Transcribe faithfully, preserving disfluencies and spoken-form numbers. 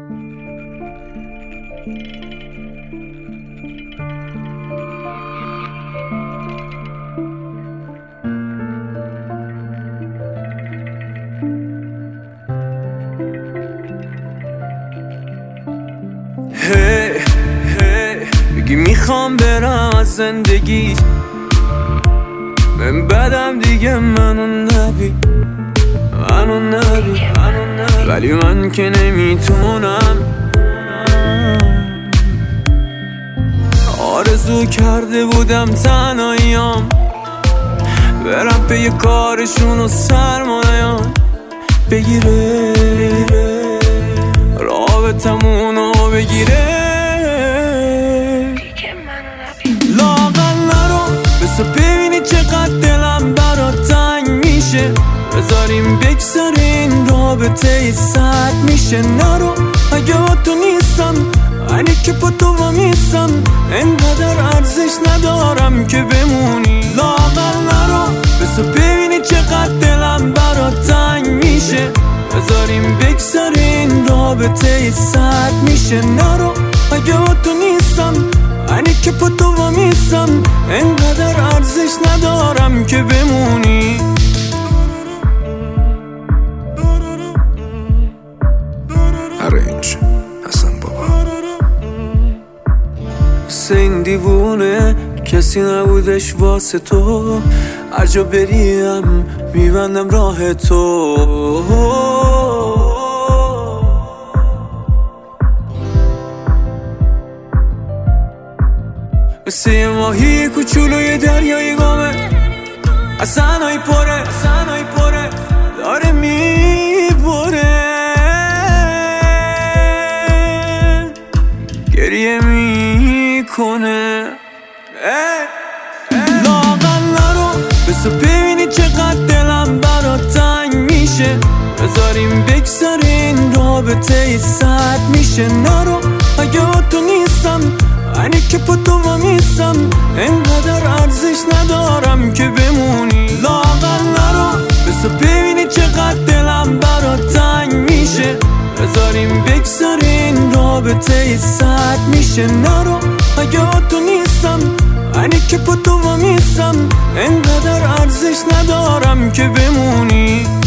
هی هی بگی میخوام برم از زندگی، من بدم دیگه منو نبی، منو نبی، ولی من که نمیتونم. آرزو کرده بودم تنهاییام، برم پی کارشون و سرمایه‌ام بگیره رابطمونو بگیره. لااقل نرو بسا ببینی چقدر دلم برات تنگ میشه، بذاریم بگذره این رابطه ای سرد میشه. نرو اگه با تو نیستم، اینی که با تو وامیستم، اینقدر ارزش ندارم که بمونی. لااقل نرو بسا ببینی چقدر دلم برات تنگ میشه، بذاریم بگذره این رابطه ای سرد میشه. نرو اگه با تو نیستم، اینی که با تو وامیستم، اینقدر ارزش ندارم که بمونی. ارنج حسن بابا. مثل این دیوونه کسی نبودش واسه تو، هر جا بریم میبندم راه تو. مثل یه ماهی کوچولوی دریای گامه، حسنای پره حسنای پره داره میبره، گریه میکنه. لااقل نرو بسا ببینی چقدر دلم برات تنگ میشه، بذاریم بگذره این رابطه ای سرد میشه. نرو اگه با تو نیستم، اینی که با تو وامیستم، اینقدر ارزش ندارم که بمونی. لااقل نرو بسا ببینی چقدر دلم برات تنگ میشه، بذاریم بگذره این رابطه ای سرد میشه. نرو اگه با تو نیستم، اینی که با تو وامیستم، اینقدر ارزش ندارم که بمونی.